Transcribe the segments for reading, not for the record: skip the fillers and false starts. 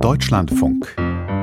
Deutschlandfunk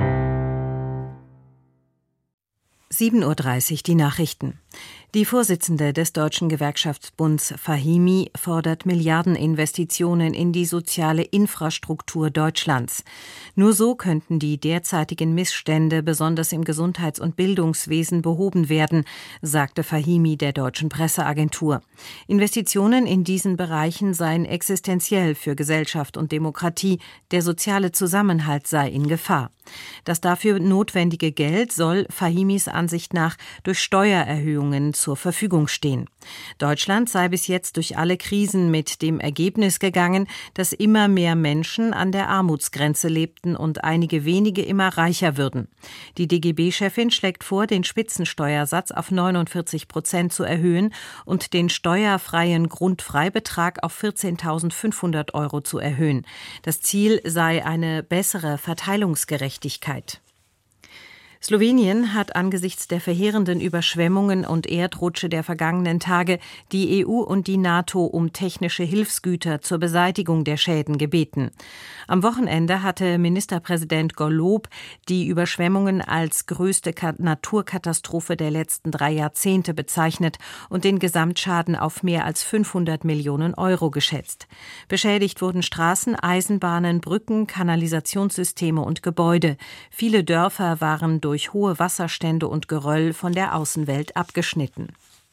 7:30 Uhr die Nachrichten. Die Vorsitzende des Deutschen Gewerkschaftsbunds Fahimi fordert Milliardeninvestitionen in die soziale Infrastruktur Deutschlands. Nur so könnten die derzeitigen Missstände, besonders im Gesundheits- und Bildungswesen, behoben werden, sagte Fahimi der deutschen Presseagentur. Investitionen in diesen Bereichen seien existenziell für Gesellschaft und Demokratie, der soziale Zusammenhalt sei in Gefahr. Das dafür notwendige Geld soll Fahimis Ansicht nach durch Steuererhöhungen zur Verfügung stehen. Deutschland sei bis jetzt durch alle Krisen mit dem Ergebnis gegangen, dass immer mehr Menschen an der Armutsgrenze lebten und einige wenige immer reicher würden. Die DGB-Chefin schlägt vor, den Spitzensteuersatz auf 49% zu erhöhen und den steuerfreien Grundfreibetrag auf 14.500 € zu erhöhen. Das Ziel sei eine bessere Verteilungsgerechtigkeit. Slowenien hat angesichts der verheerenden Überschwemmungen und Erdrutsche der vergangenen Tage die EU und die NATO um technische Hilfsgüter zur Beseitigung der Schäden gebeten. Am Wochenende hatte Ministerpräsident Golob die Überschwemmungen als größte Naturkatastrophe der letzten 3 Jahrzehnte bezeichnet und den Gesamtschaden auf mehr als 500 Millionen € geschätzt. Beschädigt wurden Straßen, Eisenbahnen, Brücken, Kanalisationssysteme und Gebäude. Viele Dörfer waren durch hohe Wasserstände und Geröll von der Außenwelt abgeschnitten.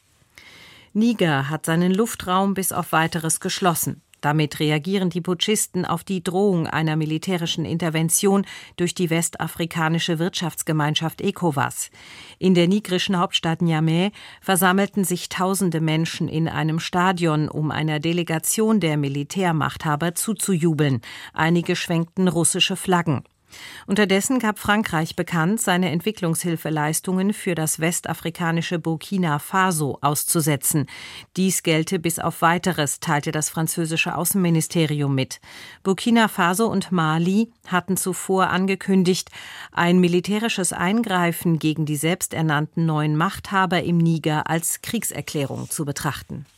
Niger hat seinen Luftraum bis auf Weiteres geschlossen. Damit reagieren die Putschisten auf die Drohung einer militärischen Intervention durch die westafrikanische Wirtschaftsgemeinschaft ECOWAS. In der nigerischen Hauptstadt Niamey versammelten sich tausende Menschen in einem Stadion, um einer Delegation der Militärmachthaber zuzujubeln. Einige schwenkten russische Flaggen. Unterdessen gab Frankreich bekannt, seine Entwicklungshilfeleistungen für das westafrikanische Burkina Faso auszusetzen. Dies gelte bis auf Weiteres, teilte das französische Außenministerium mit. Burkina Faso und Mali hatten zuvor angekündigt, ein militärisches Eingreifen gegen die selbsternannten neuen Machthaber im Niger als Kriegserklärung zu betrachten.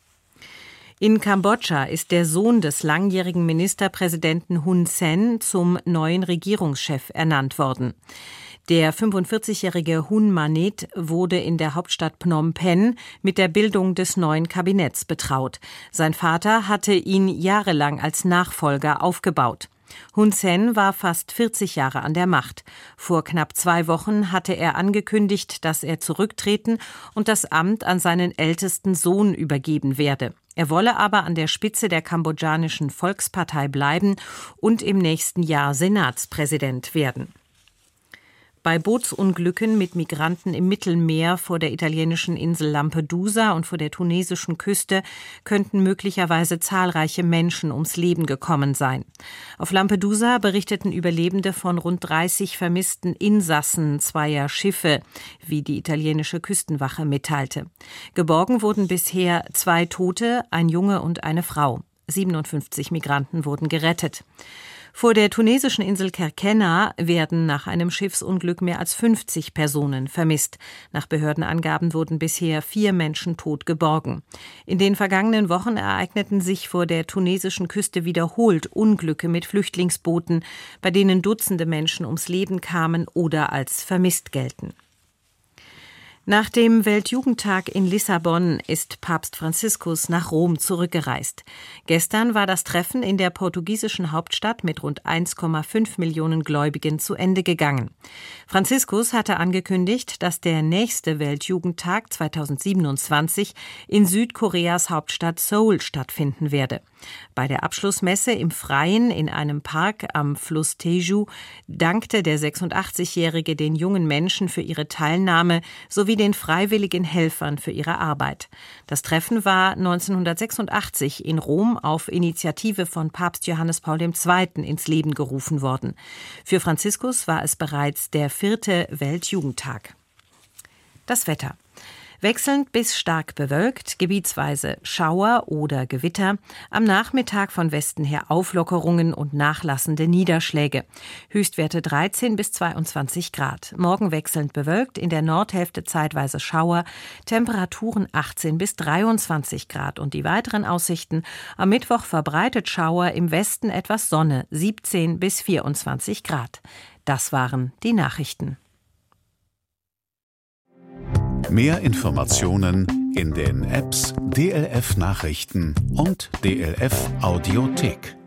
In Kambodscha ist der Sohn des langjährigen Ministerpräsidenten Hun Sen zum neuen Regierungschef ernannt worden. Der 45-jährige Hun Manet wurde in der Hauptstadt Phnom Penh mit der Bildung des neuen Kabinetts betraut. Sein Vater hatte ihn jahrelang als Nachfolger aufgebaut. Hun Sen war fast 40 Jahre an der Macht. Vor knapp 2 Wochen hatte er angekündigt, dass er zurücktreten und das Amt an seinen ältesten Sohn übergeben werde. Er wolle aber an der Spitze der kambodschanischen Volkspartei bleiben und im nächsten Jahr Senatspräsident werden. Bei Bootsunglücken mit Migranten im Mittelmeer vor der italienischen Insel Lampedusa und vor der tunesischen Küste könnten möglicherweise zahlreiche Menschen ums Leben gekommen sein. Auf Lampedusa berichteten Überlebende von rund 30 vermissten Insassen zweier Schiffe, wie die italienische Küstenwache mitteilte. Geborgen wurden bisher 2 Tote, ein Junge und eine Frau. 57 Migranten wurden gerettet. Vor der tunesischen Insel Kerkennah werden nach einem Schiffsunglück mehr als 50 Personen vermisst. Nach Behördenangaben wurden bisher 4 Menschen tot geborgen. In den vergangenen Wochen ereigneten sich vor der tunesischen Küste wiederholt Unglücke mit Flüchtlingsbooten, bei denen Dutzende Menschen ums Leben kamen oder als vermisst gelten. Nach dem Weltjugendtag in Lissabon ist Papst Franziskus nach Rom zurückgereist. Gestern war das Treffen in der portugiesischen Hauptstadt mit rund 1,5 Millionen Gläubigen zu Ende gegangen. Franziskus hatte angekündigt, dass der nächste Weltjugendtag 2027 in Südkoreas Hauptstadt Seoul stattfinden werde. Bei der Abschlussmesse im Freien in einem Park am Fluss Taeju dankte der 86-Jährige den jungen Menschen für ihre Teilnahme sowie den freiwilligen Helfern für ihre Arbeit. Das Treffen war 1986 in Rom auf Initiative von Papst Johannes Paul II. Ins Leben gerufen worden. Für Franziskus war es bereits der 4. Weltjugendtag. Das Wetter. Wechselnd bis stark bewölkt, gebietsweise Schauer oder Gewitter. Am Nachmittag von Westen her Auflockerungen und nachlassende Niederschläge. Höchstwerte 13 bis 22 Grad. Morgen wechselnd bewölkt, in der Nordhälfte zeitweise Schauer. Temperaturen 18 bis 23 Grad. Und die weiteren Aussichten: am Mittwoch verbreitet Schauer, im Westen etwas Sonne, 17 bis 24 Grad. Das waren die Nachrichten. Mehr Informationen in den Apps DLF Nachrichten und DLF Audiothek.